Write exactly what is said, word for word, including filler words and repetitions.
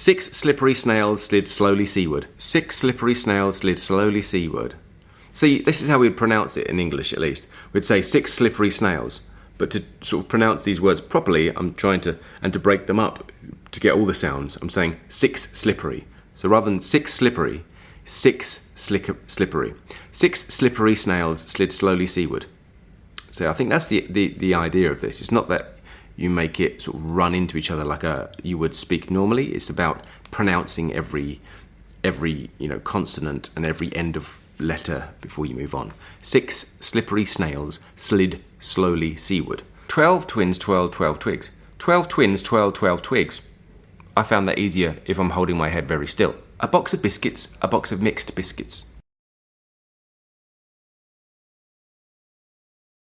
Six slippery snails slid slowly seaward. Six slippery snails slid slowly seaward. See, this is how we'd pronounce it in English, at least. We'd say six slippery snails. But to sort of pronounce these words properly, I'm trying to, and to break them up, to get all the sounds, I'm saying six slippery. So rather than six slippery, six slick, slippery. Six slippery snails slid slowly seaward. So I think that's the, the, the idea of this. It's not that you make it sort of run into each other like a you would speak normally. It's about pronouncing every every you know consonant and every end of letter before you move on. Six slippery snails slid slowly seaward. Twelve twins twirled twelve twigs. Twelve twins twirled twelve twigs. I found that easier if I'm holding my head very still. A box of biscuits, a box of mixed biscuits.